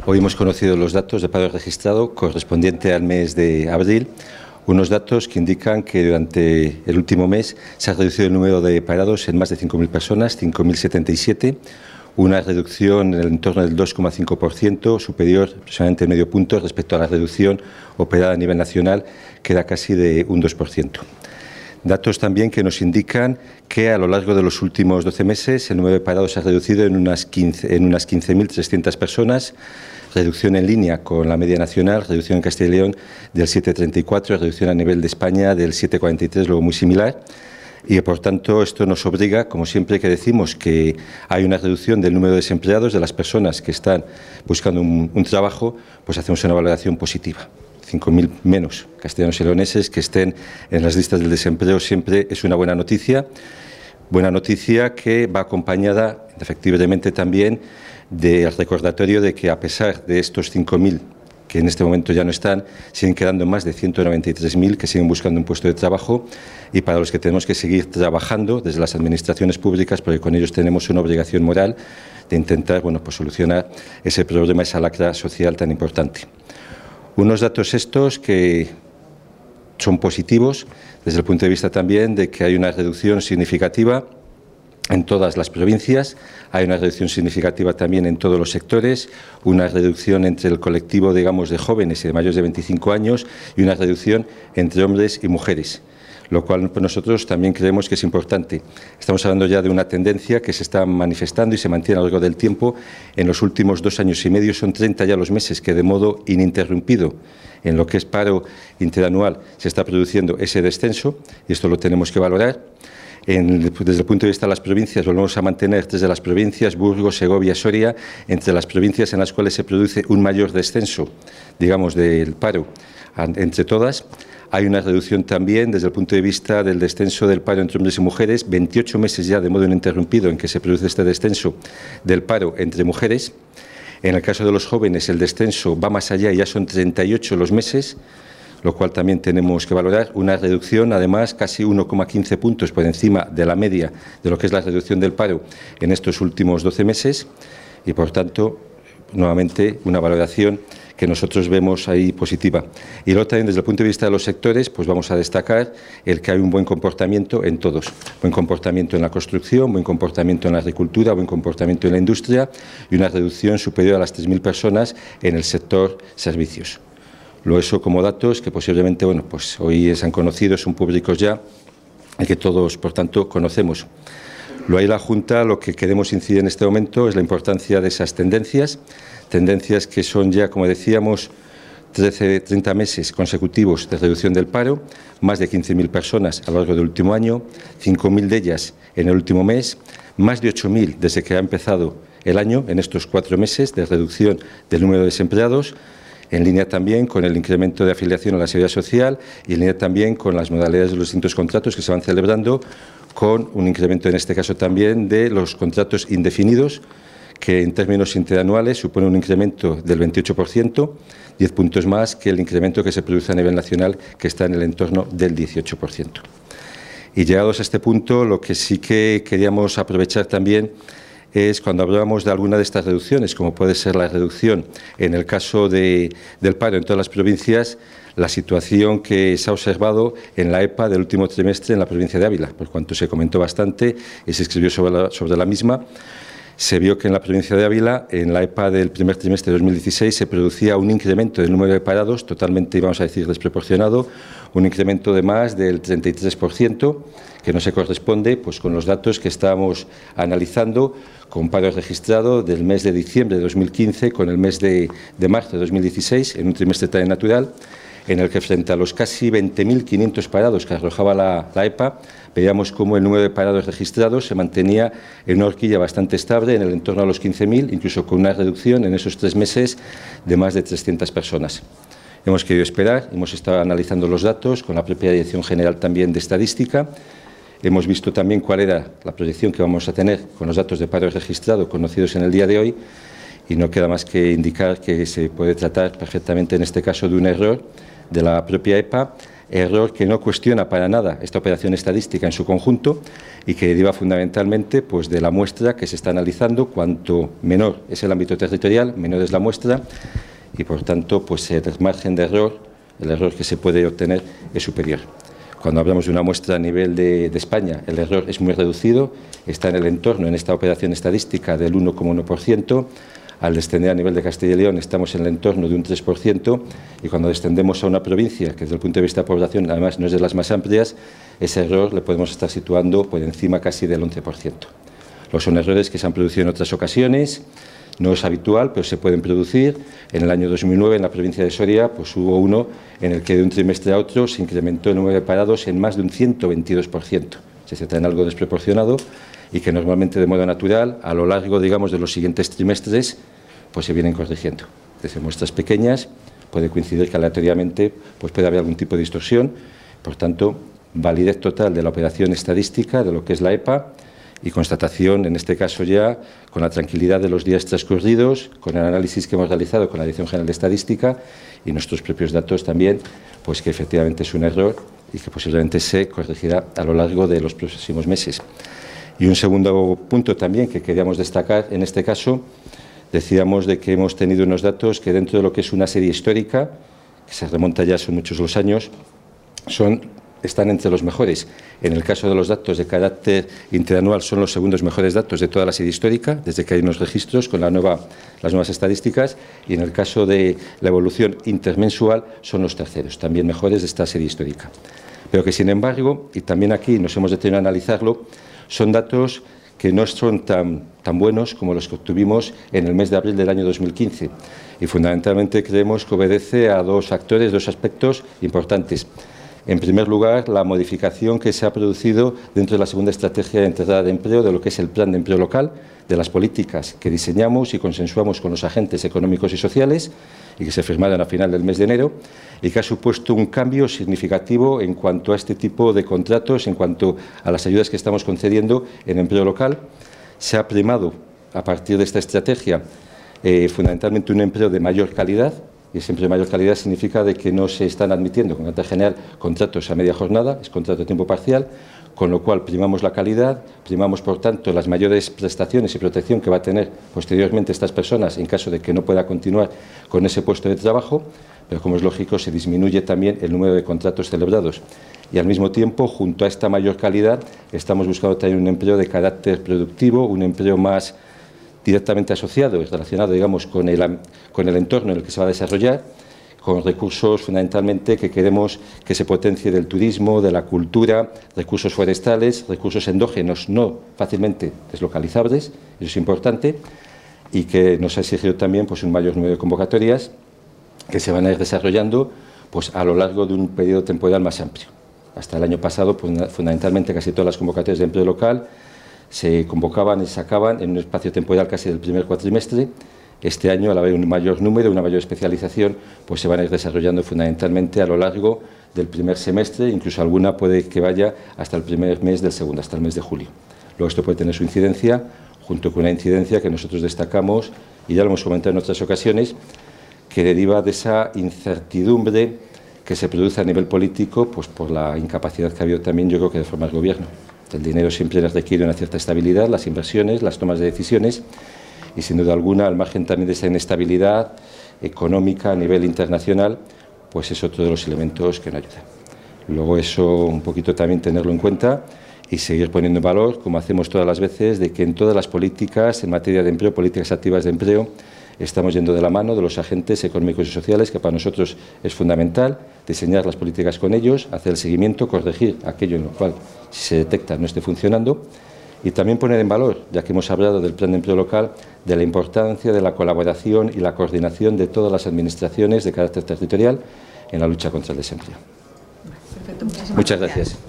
Hoy hemos conocido los datos de paro registrado correspondiente al mes de abril, unos datos que indican que durante el último mes se ha reducido el número de parados en más de 5.000 personas, 5.077, una reducción en el entorno del 2,5%, superior aproximadamente medio punto respecto a la reducción operada a nivel nacional, que era casi de un 2%. Datos también que nos indican que a lo largo de los últimos 12 meses el número de parados se ha reducido en unas 15.300 personas, reducción en línea con la media nacional, reducción en Castilla y León del 7,34, reducción a nivel de España del 7,43, luego muy similar. Y, por tanto, esto nos obliga, como siempre que decimos, que hay una reducción del número de desempleados, de las personas que están buscando un trabajo, pues hacemos una valoración positiva. 5.000 menos castellanos y leoneses que estén en las listas del desempleo siempre es una buena noticia que va acompañada efectivamente también del recordatorio de que, a pesar de estos 5.000 que en este momento ya no están, siguen quedando más de 193.000 que siguen buscando un puesto de trabajo, y para los que tenemos que seguir trabajando desde las administraciones públicas, porque con ellos tenemos una obligación moral de intentar pues solucionar ese problema, esa lacra social tan importante. Unos datos estos que son positivos desde el punto de vista también de que hay una reducción significativa en todas las provincias, hay una reducción significativa también en todos los sectores, una reducción entre el colectivo, digamos, de jóvenes y de mayores de 25 años y una reducción entre hombres y mujeres, lo cual nosotros también creemos que es importante. Estamos hablando ya de una tendencia que se está manifestando y se mantiene a lo largo del tiempo. En los últimos 2 años y medio son 30 ya los meses que de modo ininterrumpido en lo que es paro interanual se está produciendo ese descenso, y esto lo tenemos que valorar. Desde el punto de vista de las provincias, volvemos a mantener desde las provincias Burgos, Segovia, Soria, entre las provincias en las cuales se produce un mayor descenso, digamos, del paro entre todas. Hay una reducción también desde el punto de vista del descenso del paro entre hombres y mujeres, 28 meses ya de modo ininterrumpido en que se produce este descenso del paro entre mujeres. En el caso de los jóvenes, el descenso va más allá y ya son 38 los meses, lo cual también tenemos que valorar. Una reducción, además, casi 1,15 puntos por encima de la media de lo que es la reducción del paro en estos últimos 12 meses y, por tanto, nuevamente una valoración que nosotros vemos ahí positiva. Y luego también desde el punto de vista de los sectores, pues vamos a destacar el que hay un buen comportamiento en todos. Buen comportamiento en la construcción, buen comportamiento en la agricultura, buen comportamiento en la industria y una reducción superior a las 3.000 personas en el sector servicios. Luego eso como datos que posiblemente, pues hoy se han conocido, son públicos ya y que todos, por tanto, conocemos. Luego ahí la Junta lo que queremos incidir en este momento es la importancia de esas tendencias que son ya, como decíamos, 30 meses consecutivos de reducción del paro, más de 15.000 personas a lo largo del último año, 5.000 de ellas en el último mes, más de 8.000 desde que ha empezado el año, en estos 4 meses de reducción del número de desempleados, en línea también con el incremento de afiliación a la Seguridad Social y en línea también con las modalidades de los distintos contratos que se van celebrando, con un incremento en este caso también de los contratos indefinidos, que en términos interanuales supone un incremento del 28%, 10 puntos más que el incremento que se produce a nivel nacional, que está en el entorno del 18%. Y llegados a este punto, lo que sí que queríamos aprovechar también es cuando hablábamos de alguna de estas reducciones, como puede ser la reducción en el caso del paro en todas las provincias, la situación que se ha observado en la EPA del último trimestre en la provincia de Ávila, por cuanto se comentó bastante y se escribió sobre la misma. Se vio que en la provincia de Ávila, en la EPA del primer trimestre de 2016, se producía un incremento del número de parados totalmente, vamos a decir, desproporcionado, un incremento de más del 33%, que no se corresponde pues con los datos que estábamos analizando, con paro registrado del mes de diciembre de 2015 con el mes de marzo de 2016, en un trimestre tan natural, en el que frente a los casi 20.500 parados que arrojaba la EPA, veíamos cómo el número de parados registrados se mantenía en una horquilla bastante estable, en el entorno a los 15.000, incluso con una reducción en esos 3 meses de más de 300 personas. Hemos querido esperar, hemos estado analizando los datos con la propia Dirección General también de Estadística. Hemos visto también cuál era la proyección que vamos a tener con los datos de paro registrado conocidos en el día de hoy, y no queda más que indicar que se puede tratar perfectamente en este caso de un error de la propia EPA error que no cuestiona para nada esta operación estadística en su conjunto y que deriva fundamentalmente pues, de la muestra que se está analizando. Cuanto menor es el ámbito territorial, menor es la muestra y, por tanto, pues, el margen de error, el error que se puede obtener es superior. Cuando hablamos de una muestra a nivel de España, el error es muy reducido, está en el entorno, en esta operación estadística, del 1,1%. Al descender a nivel de Castilla y León estamos en el entorno de un 3%, y cuando descendemos a una provincia, que desde el punto de vista de población además no es de las más amplias, ese error le podemos estar situando por encima casi del 11%. Son errores que se han producido en otras ocasiones, no es habitual, pero se pueden producir. En el año 2009, en la provincia de Soria, pues hubo uno en el que de un trimestre a otro se incrementó el número de parados en más de un 122%. Se trata en algo desproporcionado y que normalmente, de modo natural, a lo largo, digamos, de los siguientes trimestres, pues se vienen corrigiendo. Desde muestras pequeñas puede coincidir que aleatoriamente pues puede haber algún tipo de distorsión. Por tanto, validez total de la operación estadística, de lo que es la EPA, y constatación, en este caso ya, con la tranquilidad de los días transcurridos, con el análisis que hemos realizado con la Dirección General de Estadística y nuestros propios datos también, pues que efectivamente es un error y que posiblemente se corregirá a lo largo de los próximos meses. Y un segundo punto también que queríamos destacar, en este caso, decíamos de que hemos tenido unos datos que, dentro de lo que es una serie histórica, que se remonta ya, son muchos los años, están entre los mejores. En el caso de los datos de carácter interanual, son los segundos mejores datos de toda la serie histórica, desde que hay unos registros con las nuevas estadísticas, y en el caso de la evolución intermensual son los terceros, también mejores de esta serie histórica. Pero que, sin embargo, y también aquí nos hemos detenido a analizarlo, son datos que no son tan buenos como los que obtuvimos en el mes de abril del año 2015. Y fundamentalmente creemos que obedece a dos factores, dos aspectos importantes. En primer lugar, la modificación que se ha producido dentro de la segunda estrategia de entrada de empleo, de lo que es el plan de empleo local, de las políticas que diseñamos y consensuamos con los agentes económicos y sociales y que se firmaron a final del mes de enero, y que ha supuesto un cambio significativo en cuanto a este tipo de contratos, en cuanto a las ayudas que estamos concediendo en empleo local. Se ha primado, a partir de esta estrategia, fundamentalmente un empleo de mayor calidad. Y ese empleo de mayor calidad significa de que no se están admitiendo con carácter general contratos a media jornada, es contrato a tiempo parcial, con lo cual primamos la calidad, primamos, por tanto, las mayores prestaciones y protección que va a tener posteriormente estas personas en caso de que no pueda continuar con ese puesto de trabajo, pero, como es lógico, se disminuye también el número de contratos celebrados. Y, al mismo tiempo, junto a esta mayor calidad, estamos buscando también un empleo de carácter productivo, un empleo más directamente asociado y relacionado, digamos, con el entorno en el que se va a desarrollar, con recursos fundamentalmente que queremos que se potencie del turismo, de la cultura, recursos forestales, recursos endógenos no fácilmente deslocalizables, eso es importante, y que nos ha exigido también pues un mayor número de convocatorias que se van a ir desarrollando pues a lo largo de un periodo temporal más amplio. Hasta el año pasado, pues, fundamentalmente, casi todas las convocatorias de empleo local se convocaban y sacaban en un espacio temporal casi del primer cuatrimestre. Este año, al haber un mayor número, una mayor especialización, pues se van a ir desarrollando fundamentalmente a lo largo del primer semestre, incluso alguna puede que vaya hasta el primer mes del segundo, hasta el mes de julio. Luego esto puede tener su incidencia, junto con una incidencia que nosotros destacamos, y ya lo hemos comentado en otras ocasiones, que deriva de esa incertidumbre que se produce a nivel político, pues por la incapacidad que ha habido también, yo creo, que de formar gobierno. El dinero siempre requiere una cierta estabilidad, las inversiones, las tomas de decisiones, y sin duda alguna, al margen también de esa inestabilidad económica a nivel internacional, pues es otro de los elementos que nos ayuda. Luego eso un poquito también tenerlo en cuenta y seguir poniendo en valor, como hacemos todas las veces, de que en todas las políticas en materia de empleo, políticas activas de empleo, estamos yendo de la mano de los agentes económicos y sociales, que para nosotros es fundamental diseñar las políticas con ellos, hacer el seguimiento, corregir aquello en lo cual, si se detecta, no esté funcionando, y también poner en valor, ya que hemos hablado del plan de empleo local, de la importancia de la colaboración y la coordinación de todas las administraciones de carácter territorial en la lucha contra el desempleo. Perfecto, muchas gracias.